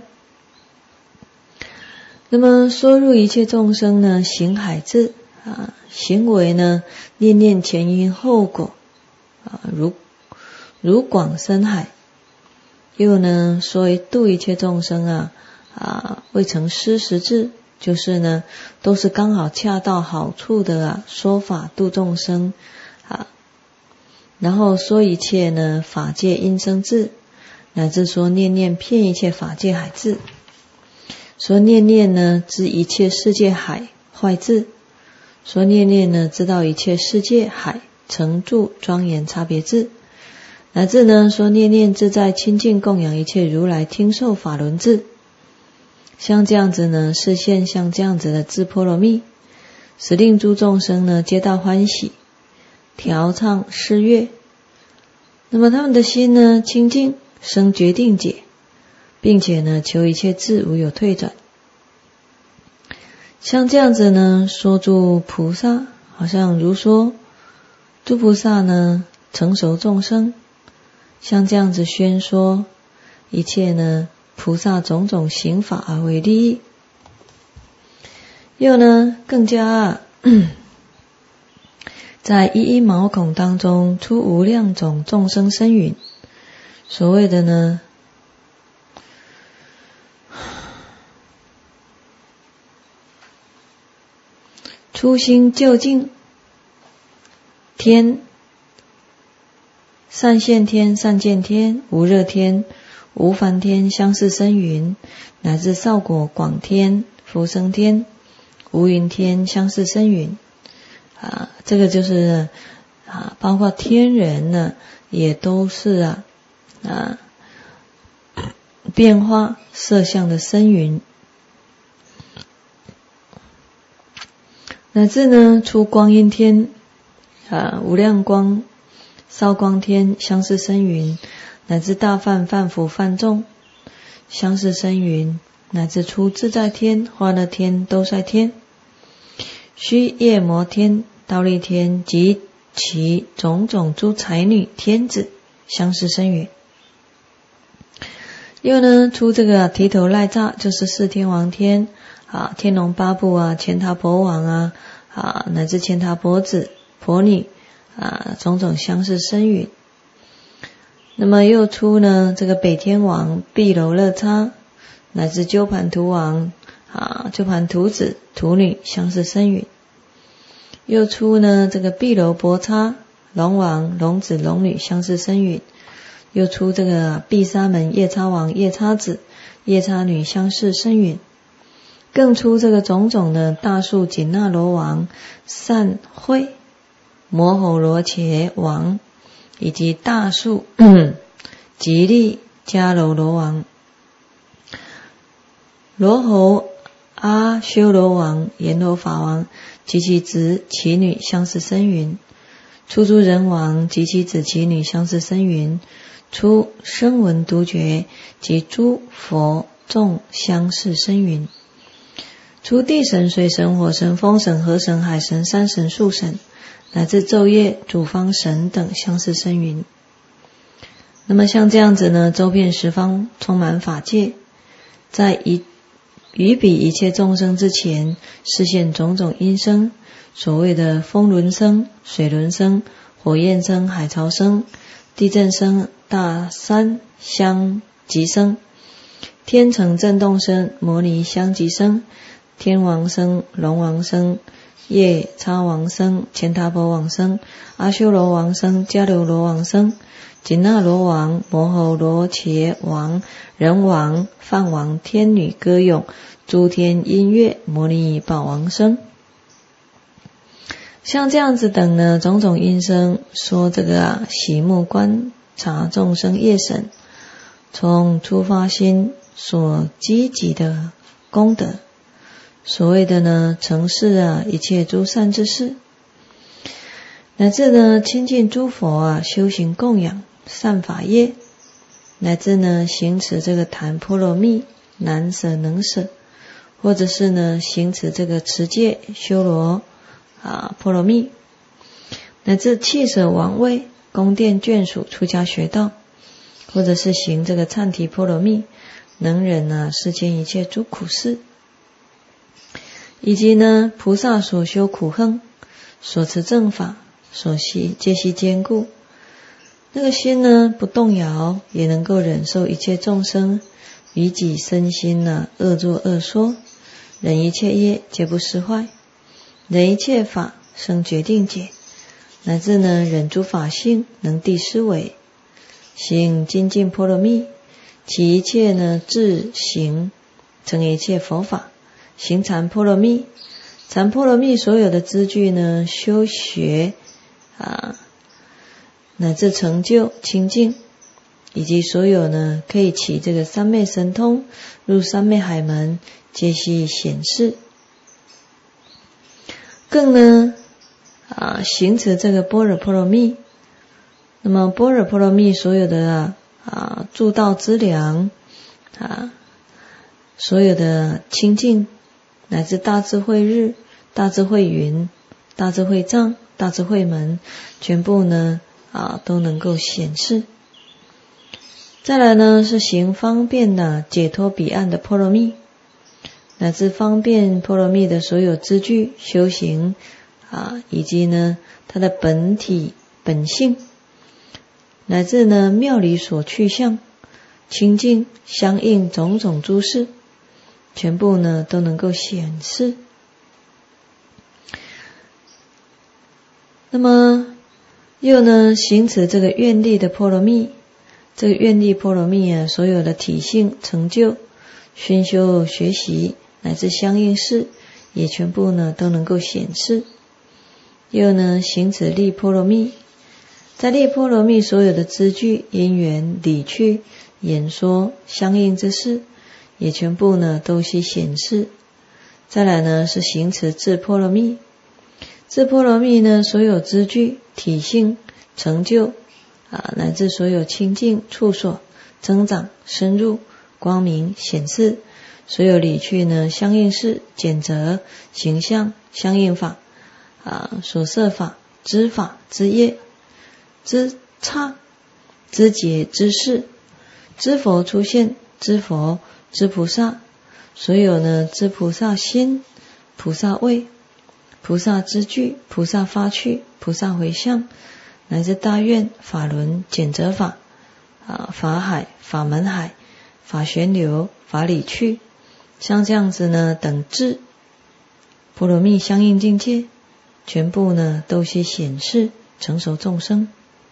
S1: 那么说入一切众生呢行海智，行为呢念念前因后果，如广深海， 又呢说度一切众生未曾失时至，就是呢都是刚好恰到好处的说法度众生然后说一切呢法界因生智，乃至说念念遍一切法界海智，说念念呢知一切世界海坏智，说念念呢知道一切世界海成住庄严差别智，乃至呢说念念自在清净供养一切如来听受法轮智。像这样子呢示现像这样子的智波罗蜜，使令诸众生呢皆大欢喜，调畅诗乐。那么他们的心呢清净，生决定解，并且呢求一切智无有退转。像这样子呢说诸菩萨，好像如说诸菩萨呢成熟众生，像这样子宣说一切呢菩萨种种行法而为利益。又呢更加在一一毛孔当中出无量种众生身云，所谓的呢初心究竟天、善现天、善见天、无热天、无烦天、相似身云，乃至少果广天、福生天、无云天、相似身云这个就是包括天人呢也都是变化色相的身云，乃至呢出光阴天无量光少光天相似身云，乃至大梵、梵辅、梵众相似身云，乃至出自在天、化乐天、兜率天、须夜摩天、忉利天及其种种诸才女天子相似身云。又呢出这个提头赖吒，就是四天王天天龙八部乾闼婆王乃至乾闼婆子、婆女种种相似身云。那么又出呢这个北天王毗楼勒叉，乃至鸠盘荼王鸠盘荼子、荼女相似身云。又出呢这个毗楼婆叉龙王、龙子、龙女相似身云。又出这个毗沙门夜叉王、夜叉子、夜叉女相似身云。更出这个种种的大树紧那罗王、善慧、摩吼罗伽王，以及大树吉利迦楼罗王、罗侯阿修罗王、阎罗法王及其子其女相似身云。出诸人王及其子其女相似身云。出声闻独觉及诸佛众相似身云。出地神、水神、火神、风神、河神、海神、山神、树神，乃至昼夜主方神等相似身云。那么像这样子呢，周遍十方，充满法界，在于彼一切众生之前，示现种种因声，所谓的风轮声、水轮声、火焰声、海潮声、地震声、大山相即声、天成震动声、摩尼相即声、天王声、龙王声、夜叉王声、乾闼婆王声、阿修罗王声、迦楼罗王声、紧那罗王、摩吼罗伽王、人王、梵王、天女歌咏、诸天音乐、摩尼宝王声。像这样子等呢种种音声，说这个喜目观察众生业神从初发心所积集的功德，所谓的呢成事一切诸善之事，乃至呢亲近诸佛修行供养善法业，乃至呢行持这个檀波罗蜜难舍能舍，或者是呢行持这个持戒修罗波罗蜜，乃至弃舍王位宫殿眷属出家学道，或者是行这个忏提波罗蜜，能忍世间一切诸苦事，以及呢菩萨所修苦行，所持正法，所习皆悉坚固， 那个心呢不动摇，也能够忍受一切众生于己身心恶作恶说，忍一切业皆不失坏，忍一切法生决定解，乃至忍诸法性能地思维，行精进波罗蜜，起一切智行，成一切佛法，行禅波罗蜜。禅波罗蜜所有的资具修学乃至成就清净，以及所有可以起这个三昧神通，入三昧海门，皆悉显示。更行持这个般若波罗蜜。那么般若波罗蜜所有的助道资粮所有的清净，乃至大智慧日、大智慧云、大智慧藏、大智慧门，全部都能够显示。再来是行方便的解脱彼岸的波罗蜜，乃至方便波罗蜜的所有资具修行以及它的本体本性，乃至妙理所去向清净相应种种诸事，全部都能够显示。那么又行持这个愿力的波罗蜜。这个愿力波罗蜜所有的体性成就熏修学习乃至相应事，也全部都能够显示。又行持力波罗蜜。在力波罗蜜所有的资具因缘理趣演说相应之事，也全部都悉显示。再来是行持智波罗蜜。智波罗蜜所有资具体性成就乃至所有清净处所增长深入光明显示，所有理趣相应事简则形象相应法所摄法知法知业知刹知解知识知佛出现知佛知菩萨，所有知菩萨心菩萨位菩萨知具菩萨发趣菩萨回向，乃至大愿法轮简则法法海法门海法旋流法理趣，像这样子等智波罗蜜相应境界，全部都悉显示成熟众生。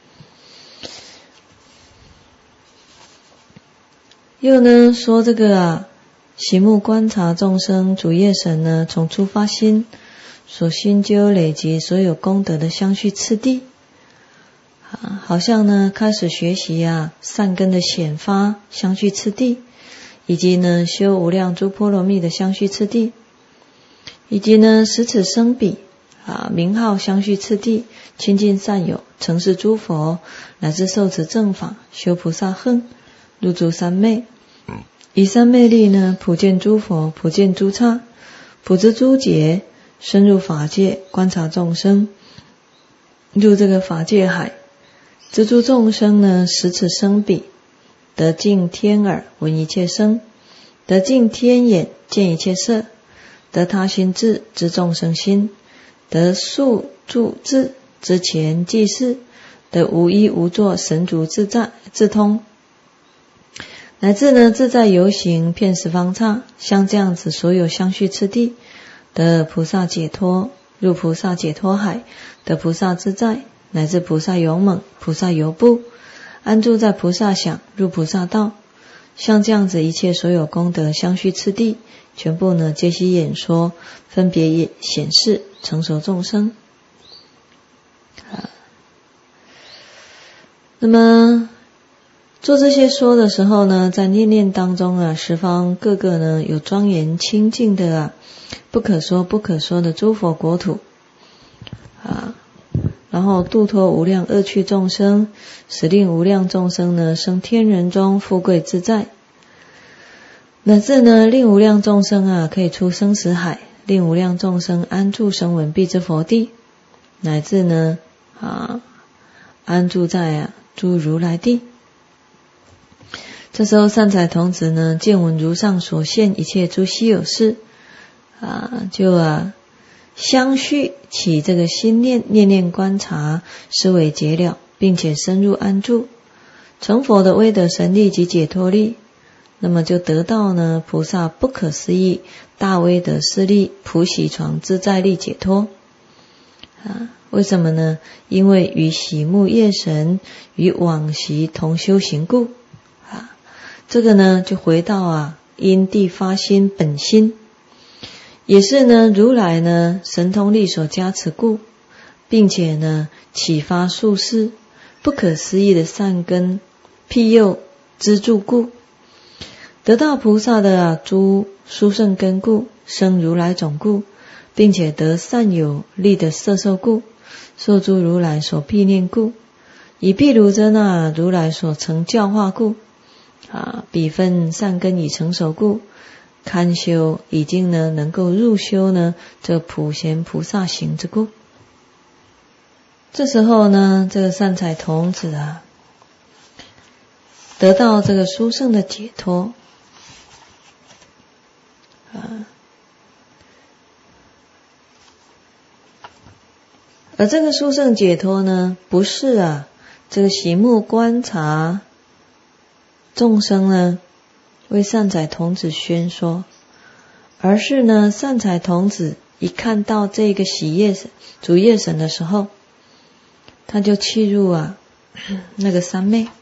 S1: 又说这个行目观察众生主业神从出发心所熏究累积所有功德的相续次第好像开始学习善根的显发相续次第，以及修无量诸波罗蜜的相续次第，以及使此生彼名号相续次第，亲近善友承事诸佛，乃至受持正法修菩萨行，入诸三昧，以三昧力普见诸佛普见诸刹普知诸劫，深入法界观察众生，入这个法界海，知诸众生使此生彼，得净天耳闻一切声，得净天眼见一切色，得他心智知众生心，得速住智知前即事，得无依无作神足自在自通，乃至自在游行遍十方刹，像这样子所有相续次第，得菩萨解脱入菩萨解脱海，得菩萨自在，乃至菩萨勇猛菩萨游步，安住在菩萨想入菩萨道，像这样子一切所有功德相续次第，全部皆悉演说，分别也显示成熟众生。那么做这些说的时候在念念当中十方各个有庄严清净的不可说不可说的诸佛国土然后度脱无量恶趣众生，使令无量众生生天人中富贵自在，乃至令无量众生可以出生死海，令无量众生安住声闻辟支佛地，乃至安住在诸如来地。这时候善财童子见闻如上所现一切诸稀有事就相续起这个心念，念念观察，思维解了， 并且深入安住，成佛的威德神力及解脱力，那么就得到呢菩萨不可思议大威德势力普喜床自在力解脱为什么呢？因为与喜目业神与往昔同修行故这个呢就回到因地发心本心，也是呢如来呢神通力所加持故，并且呢启发术士不可思议的善根庇佑资助故，得到菩萨的诸殊胜根故，生如来种故，并且得善有力的摄受故，受诸如来所庇念故，以毗卢遮那如来所成教化故彼分善根已成熟故，堪修已经呢能够入修呢这普贤菩萨行之故。这时候呢这个善财童子得到这个殊胜的解脱而这个殊胜解脱呢不是这个喜目观察众生呢为善财童子宣说，而是呢善财童子一看到这个喜业神主业神的时候，他就契入那个三昧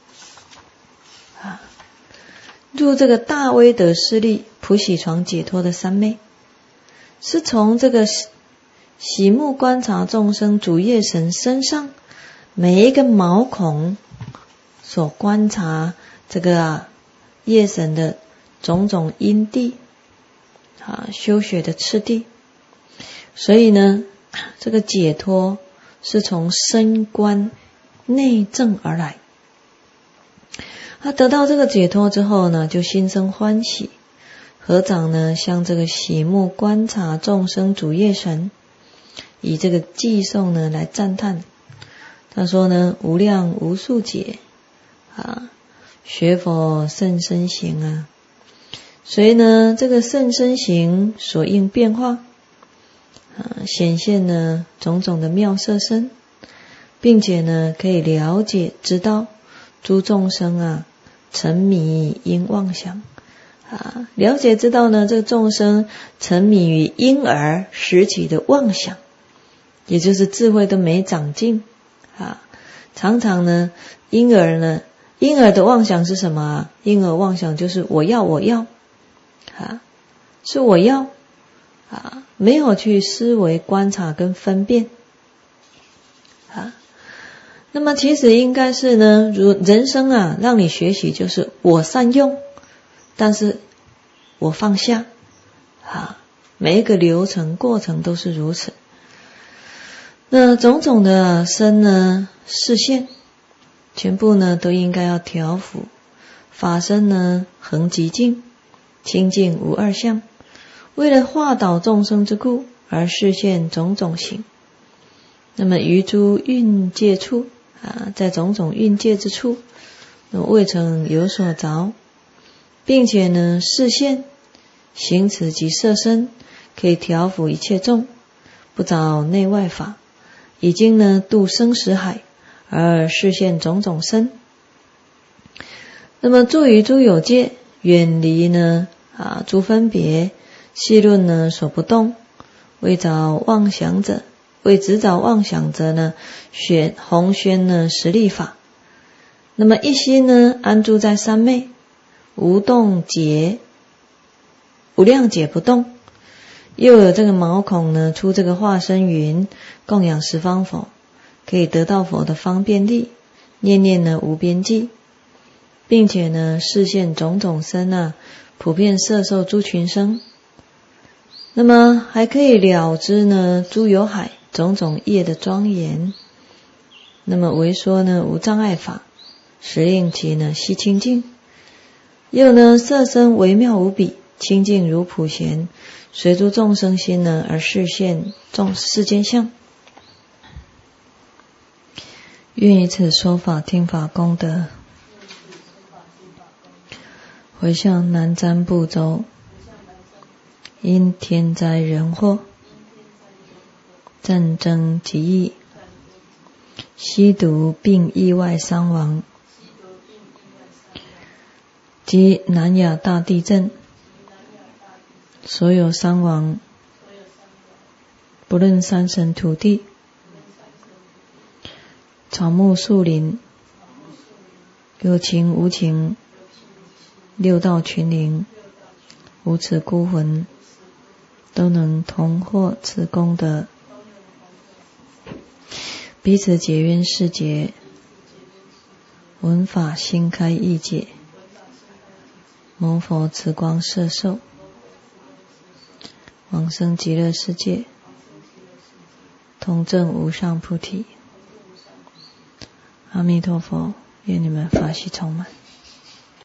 S1: 入这个大威德势力普喜床解脱的三昧，是从这个喜目观察众生主业神身上每一个毛孔所观察这个业神的种种因地修学的次第，所以呢这个解脱是从深观内证而来。他得到这个解脱之后呢，就心生欢喜，合掌呢向这个喜目观察众生主业神以这个偈颂呢来赞叹。他说呢无量无数劫学佛甚深行所以呢这个甚深行所应变化显现呢种种的妙色身，并且呢可以了解知道诸众生沉迷因妄想了解知道呢这个众生沉迷于因而拾起的妄想，也就是智慧都没长进常常呢因而的妄想是什么因而妄想就是我要是我要没有去思维观察跟分辨那么其实应该是呢如人生让你学习就是我善用，但是我放下每一个流程过程都是如此。那种种的身呢视线全部呢都应该要调伏，法身呢恒极净，清净无二相，为了化导众生之故而示现种种行。那么于诸蕴界处在种种蕴界之处未曾有所着，并且呢示现行持及色身可以调伏一切众，不着内外法，已经呢度生死海而示现种种身。那么住于诸有界，远离呢诸分别，细论呢所不动，为着妄想者，为执着妄想者呢弘宣呢实力法。那么一心呢安住在三昧，无动劫，无量劫不动，又有这个毛孔呢出这个化身云，供养十方佛，可以得到佛的方便力，念念呢无边际，并且呢示现种种身普遍摄受诸群生。那么还可以了知呢诸有海种种业的庄严，那么为说呢无障碍法，实令其呢悉清净。又呢色身微妙无比，清净如普贤，随诸众生心呢而示现世间相。愿以此说法听法功德，回向南瞻部洲因天灾人祸、战争疾疫、 吸毒并意外伤亡，及南亚大地震，所有伤亡，不论山神土地、草木树林，有情无情，六道群灵，无此孤魂，都能同获此功德，彼此结冤释结，闻法心开意解，蒙佛慈光摄受，往生极乐世界，同证无上菩提。阿弥陀佛，愿你们法喜充满。